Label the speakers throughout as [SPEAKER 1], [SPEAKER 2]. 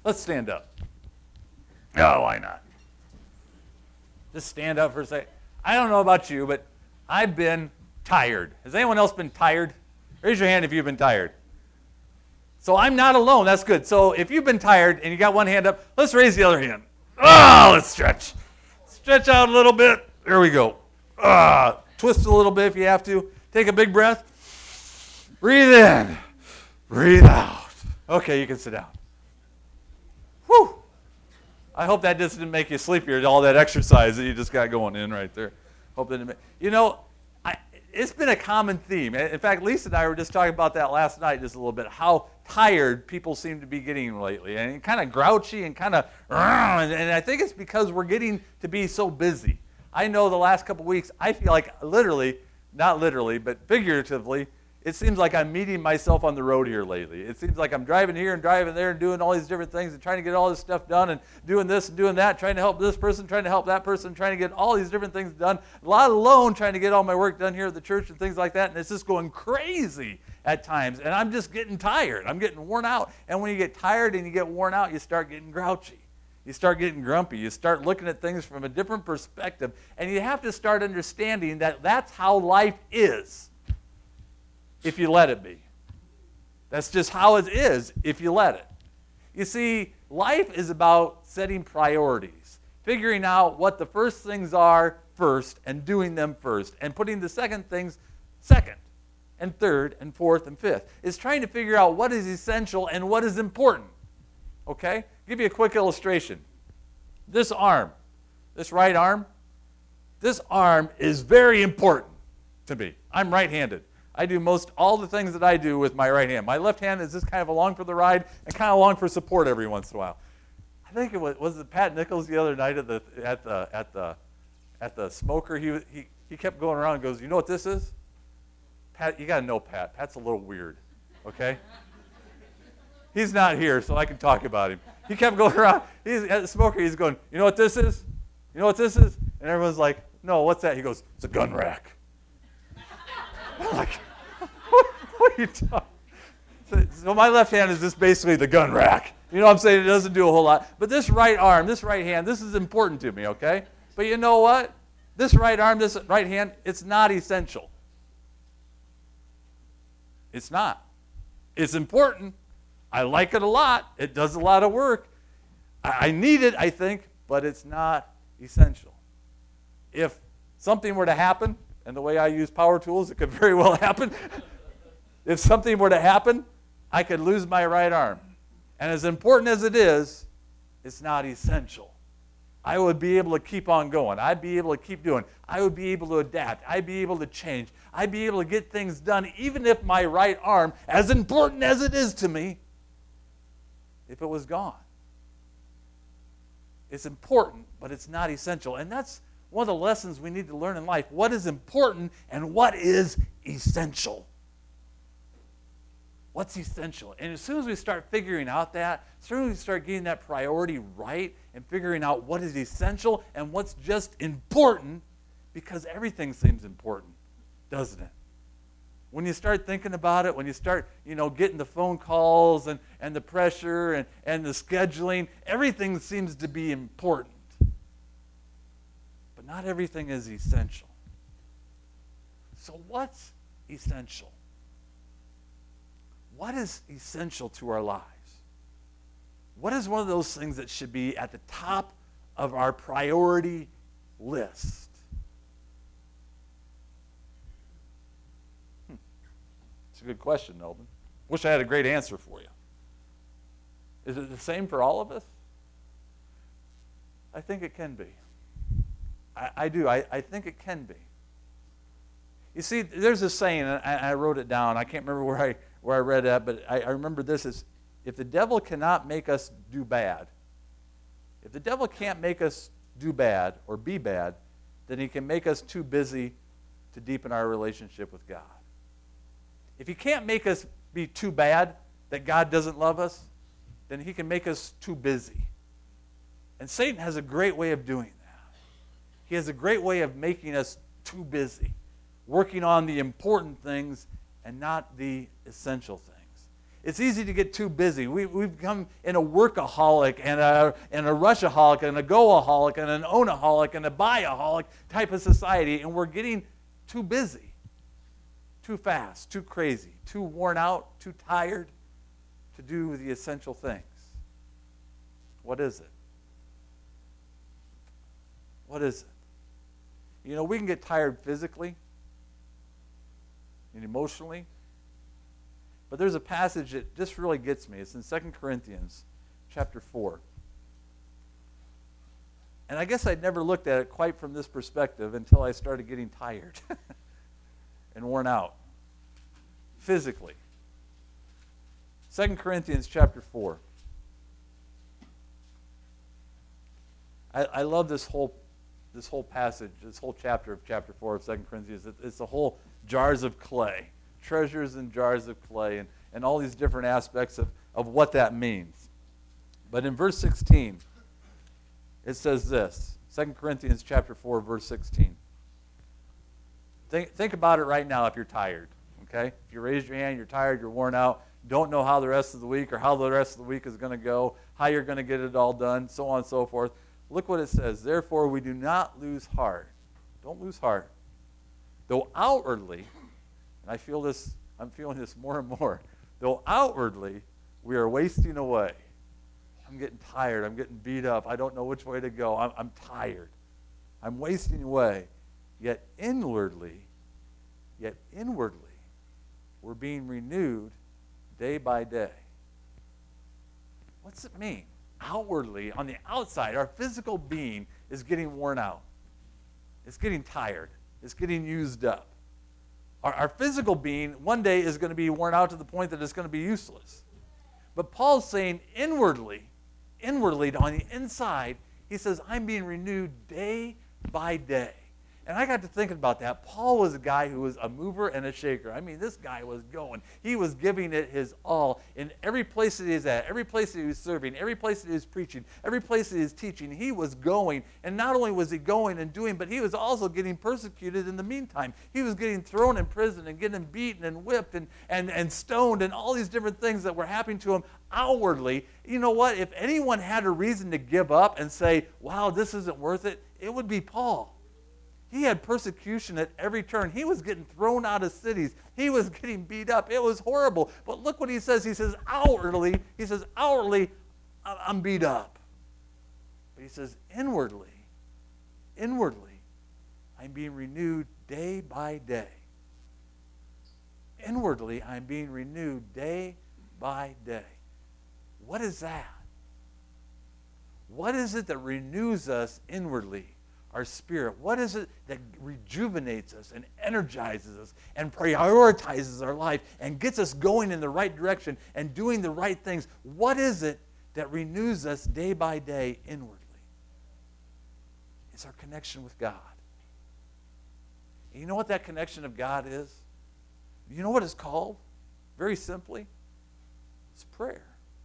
[SPEAKER 1] Let's stand up. Oh, why not? Just stand up for a second. I don't know about you, but I've been tired. Has anyone else been tired? Raise your hand if you've been tired. So I'm not alone. That's good. So if you've been tired and you got one hand up, let's raise the other hand. Let's stretch. Stretch out a little bit. There we go. Twist a little bit if you have to. Take a big breath. Breathe in. Breathe out. Okay, you can sit down. Whew. I hope that just didn't make you sleepier, all that exercise that you just got going in right there. Hope that it's been a common theme. In fact, Lisa and I were just talking about that last night just a little bit, how tired people seem to be getting lately, and kind of grouchy and kind of, and I think it's because we're getting to be so busy. I know the last couple weeks, I feel like literally, not literally, but figuratively, it seems like I'm meeting myself on the road here lately. It seems like I'm driving here and driving there and doing all these different things and trying to get all this stuff done and doing this and doing that, trying to help this person, trying to help that person, trying to get all these different things done, a lot alone trying to get all my work done here at the church and things like that, and it's just going crazy at times, and I'm just getting tired. I'm getting worn out, and when you get tired and you get worn out, you start getting grouchy. You start getting grumpy. You start looking at things from a different perspective, and you have to start understanding that that's how life is. If you let it be. That's just how it is if you let it. You see, life is about setting priorities, figuring out what the first things are first and doing them first, and putting the second things second, and third, and fourth, and fifth. It's trying to figure out what is essential and what is important. Okay? I'll give you a quick illustration. This arm, this right arm, this arm is very important to me. I'm right-handed. I do most all the things that I do with my right hand. My left hand is just kind of along for the ride and kind of along for support every once in a while. I think it was it Pat Nichols the other night at the smoker. He kept going around and goes, "You know what this is?" Pat, you got to know Pat. Pat's a little weird, okay? He's not here, so I can talk about him. He kept going around. He's at the smoker. He's going, "You know what this is? You know what this is?" And everyone's like, "No, what's that?" He goes, "It's a gun rack." I'm like, what are you talking? So my left hand is just basically the gun rack. You know what I'm saying? It doesn't do a whole lot. But this right arm, this right hand, this is important to me, okay? But you know what? This right arm, this right hand, it's not essential. It's not. It's important. I like it a lot. It does a lot of work. I need it, I think, but it's not essential. If something were to happen, and the way I use power tools, it could very well happen. If something were to happen, I could lose my right arm. And as important as it is, it's not essential. I would be able to keep on going. I'd be able to keep doing. I would be able to adapt. I'd be able to change. I'd be able to get things done, even if my right arm, as important as it is to me, if it was gone. It's important, but it's not essential. And that's one of the lessons we need to learn in life. What is important and what is essential? What's essential? And as soon as we start figuring out that, as soon as we start getting that priority right and figuring out what is essential and what's just important, because everything seems important, doesn't it? When you start thinking about it, when you start, getting the phone calls and the pressure and the scheduling, everything seems to be important. But not everything is essential. So what's essential? What is essential to our lives? What is one of those things that should be at the top of our priority list? It's a good question, Melvin. Wish I had a great answer for you. Is it the same for all of us? I think it can be. I do. I think it can be. You see, there's a saying, and I wrote it down. I can't remember where I read that, but I remember this is, if the devil cannot make us do bad, if the devil can't make us do bad or be bad, then he can make us too busy to deepen our relationship with God. If he can't make us be too bad that God doesn't love us, then he can make us too busy. And Satan has a great way of doing that. He has a great way of making us too busy, working on the important things and not the essential things. It's easy to get too busy. We've become in a workaholic and a rushaholic and a goaholic and an ownaholic and a buyaholic type of society, and we're getting too busy, too fast, too crazy, too worn out, too tired to do the essential things. What is it? What is it? You know, we can get tired physically and emotionally, but there's a passage that just really gets me. It's in 2 Corinthians chapter 4. And I guess I'd never looked at it quite from this perspective until I started getting tired and worn out physically. 2 Corinthians chapter 4. I love this whole passage, this whole chapter of chapter 4 of 2 Corinthians. It's the whole jars of clay, treasures in jars of clay, and all these different aspects of what that means. But in verse 16, it says this, 2 Corinthians chapter 4, verse 16. Think about it right now if you're tired, okay? If you raise your hand, you're tired, you're worn out, don't know how the rest of the week or how the rest of the week is going to go, how you're going to get it all done, so on and so forth. Look what it says. Therefore, we do not lose heart. Don't lose heart. Though outwardly, and I'm feeling this more and more, though outwardly we are wasting away. I'm getting tired. I'm getting beat up. I don't know which way to go. I'm tired. I'm wasting away. Yet inwardly, we're being renewed day by day. What's it mean? Outwardly, on the outside, our physical being is getting worn out. It's getting tired. It's getting used up. Our physical being one day is going to be worn out to the point that it's going to be useless. But Paul's saying inwardly, on the inside, he says, I'm being renewed day by day. And I got to thinking about that. Paul was a guy who was a mover and a shaker. I mean, this guy was going. He was giving it his all in every place that he was at, every place that he was serving, every place that he was preaching, every place that he was teaching. He was going. And not only was he going and doing, but he was also getting persecuted in the meantime. He was getting thrown in prison and getting beaten and whipped and stoned and all these different things that were happening to him outwardly. You know what? If anyone had a reason to give up and say, wow, this isn't worth it, it would be Paul. He had persecution at every turn. He was getting thrown out of cities. He was getting beat up. It was horrible. But look what he says. He says, outwardly, I'm beat up. But he says, inwardly, I'm being renewed day by day. Inwardly, I'm being renewed day by day. What is that? What is it that renews us inwardly? Our spirit. What is it that rejuvenates us and energizes us and prioritizes our life and gets us going in the right direction and doing the right things? What is it that renews us day by day inwardly? It's our connection with God. And you know what that connection of God is? You know what it's called? Very simply, it's prayer.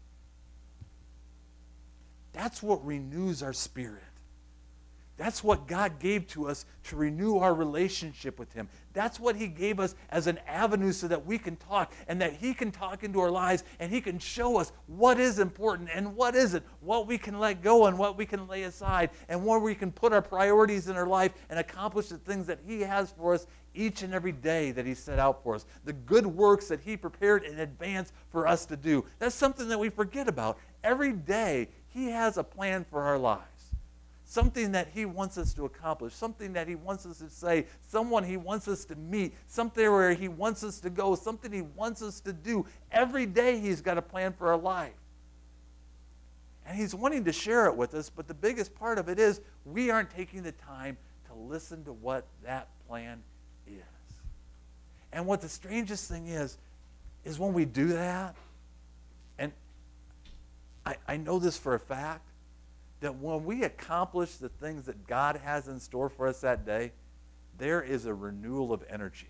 [SPEAKER 1] That's what renews our spirit. That's what God gave to us to renew our relationship with Him. That's what He gave us as an avenue so that we can talk and that He can talk into our lives and He can show us what is important and what isn't, what we can let go and what we can lay aside, and where we can put our priorities in our life and accomplish the things that He has for us each and every day that He set out for us. The good works that He prepared in advance for us to do. That's something that we forget about. Every day He has a plan for our lives. Something that He wants us to accomplish, something that He wants us to say, someone He wants us to meet, something where He wants us to go, something He wants us to do. Every day He's got a plan for our life. And He's wanting to share it with us, but the biggest part of it is we aren't taking the time to listen to what that plan is. And what the strangest thing is when we do that, and I know this for a fact, that when we accomplish the things that God has in store for us that day, there is a renewal of energy.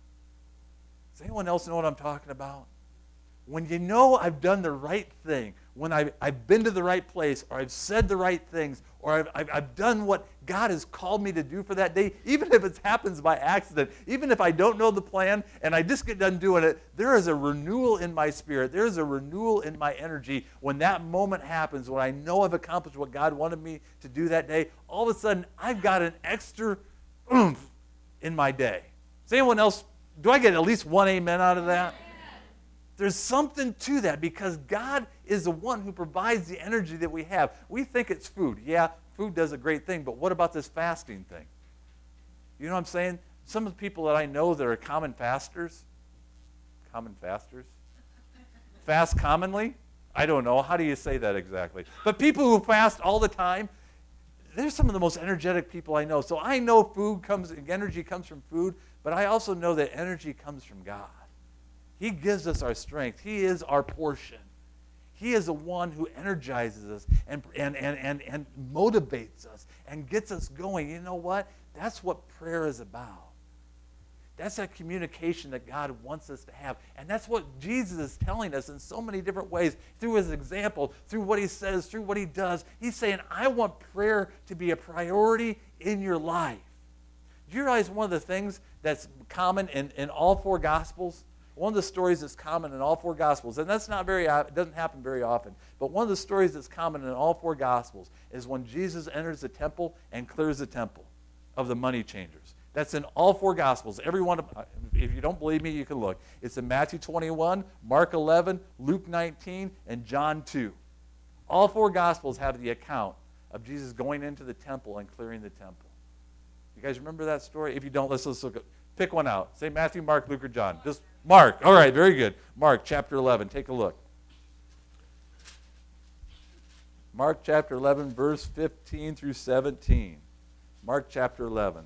[SPEAKER 1] Does anyone else know what I'm talking about? When you know I've done the right thing, when I've been to the right place, or I've said the right things, or I've done what God has called me to do for that day, even if it happens by accident, even if I don't know the plan and I just get done doing it, there is a renewal in my spirit. There is a renewal in my energy when that moment happens, when I know I've accomplished what God wanted me to do that day. All of a sudden, I've got an extra oomph in my day. Does anyone else, do I get at least one amen out of that? There's something to that because God is the one who provides the energy that we have. We think it's food. Yeah, food does a great thing, but what about this fasting thing? You know what I'm saying? Some of the people that I know that are common fasters, fast commonly? I don't know. How do you say that exactly? But people who fast all the time, they're some of the most energetic people I know. So I know energy comes from food, but I also know that energy comes from God. He gives us our strength. He is our portion. He is the one who energizes us and motivates us and gets us going. You know what? That's what prayer is about. That's that communication that God wants us to have. And that's what Jesus is telling us in so many different ways, through his example, through what he says, through what he does. He's saying, I want prayer to be a priority in your life. Do you realize one of the things that's common in all four Gospels? One of the stories that's common in all four Gospels, and that's it doesn't happen very often, but one of the stories that's common in all four Gospels is when Jesus enters the temple and clears the temple of the money changers. That's in all four Gospels. Every one of, if you don't believe me, you can look. It's in Matthew 21, Mark 11, Luke 19, and John 2. All four Gospels have the account of Jesus going into the temple and clearing the temple. You guys remember that story? If you don't, let's look. Pick one out. Say Matthew, Mark, Luke, or John. Just Mark. All right, very good. Mark chapter 11. Take a look. Mark chapter 11, verse 15 through 17. Mark chapter 11.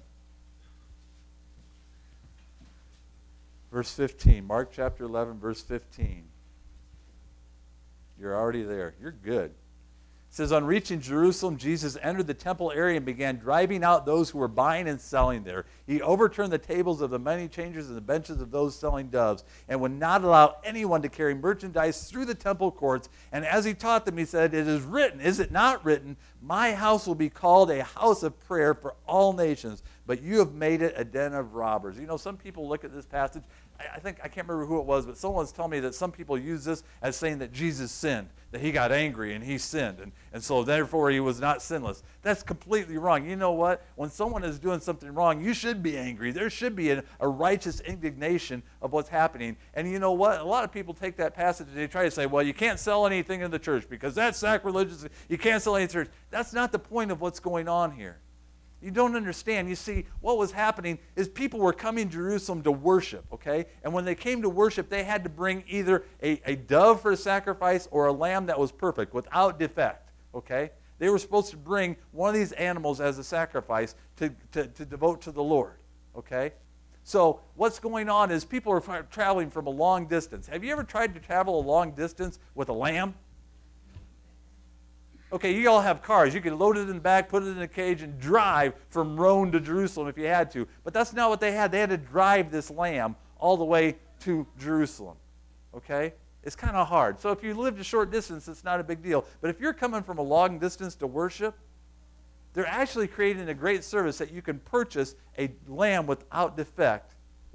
[SPEAKER 1] Verse 15. Mark chapter 11, verse 15. You're already there. You're good. It says, on reaching Jerusalem, Jesus entered the temple area and began driving out those who were buying and selling there. He overturned the tables of the money changers and the benches of those selling doves, and would not allow anyone to carry merchandise through the temple courts. And as he taught them, he said, it is written, is it not written, my house will be called a house of prayer for all nations, but you have made it a den of robbers. You know, some people look at this passage, I can't remember who it was, but someone was telling me that some people use this as saying that Jesus sinned, that he got angry and he sinned, and so therefore he was not sinless. That's completely wrong. You know what? When someone is doing something wrong, you should be angry. There should be a righteous indignation of what's happening. And you know what? A lot of people take that passage and they try to say, well, you can't sell anything in the church because that's sacrilegious. You can't sell anything in the church. That's not the point of what's going on here. You don't understand. You see, what was happening is people were coming to Jerusalem to worship, okay? And when they came to worship, they had to bring either a dove for a sacrifice or a lamb that was perfect, without defect, okay? They were supposed to bring one of these animals as a sacrifice to devote to the Lord, okay? So what's going on is people are traveling from a long distance. Have you ever tried to travel a long distance with a lamb? Okay, you all have cars. You could load it in the back, put it in a cage, and drive from Rome to Jerusalem if you had to. But that's not what they had. They had to drive this lamb all the way to Jerusalem. Okay? It's kind of hard. So if you lived a short distance, it's not a big deal. But if you're coming from a long distance to worship, they're actually creating a great service that you can purchase a lamb without defect,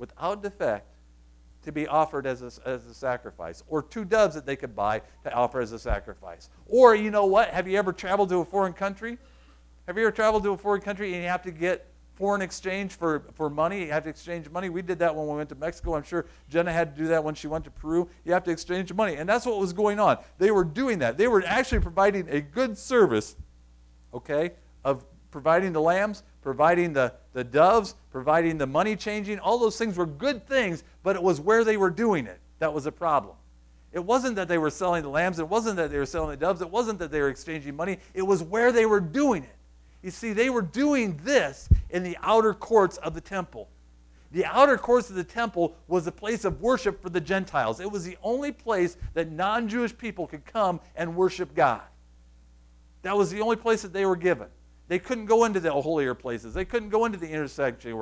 [SPEAKER 1] to be offered as a sacrifice, or 2 doves that they could buy to offer as a sacrifice. Or, you know what? Have you ever traveled to a foreign country? Have you ever traveled to a foreign country and you have to get foreign exchange for money? You have to exchange money. We did that when we went to Mexico. I'm sure Jenna had to do that when she went to Peru. You have to exchange money. And that's what was going on. They were doing that. They were actually providing a good service, okay, of providing the lambs, providing the doves, providing the money changing. All those things were good things, but it was where they were doing it that was a problem. It wasn't that they were selling the lambs. It wasn't that they were selling the doves. It wasn't that they were exchanging money. It was where they were doing it. You see, they were doing this in the outer courts of the temple. The outer courts of the temple was a place of worship for the Gentiles. It was the only place that non-Jewish people could come and worship God. That was the only place that they were given. They couldn't go into the holier places. They couldn't go into the inner sanctuary.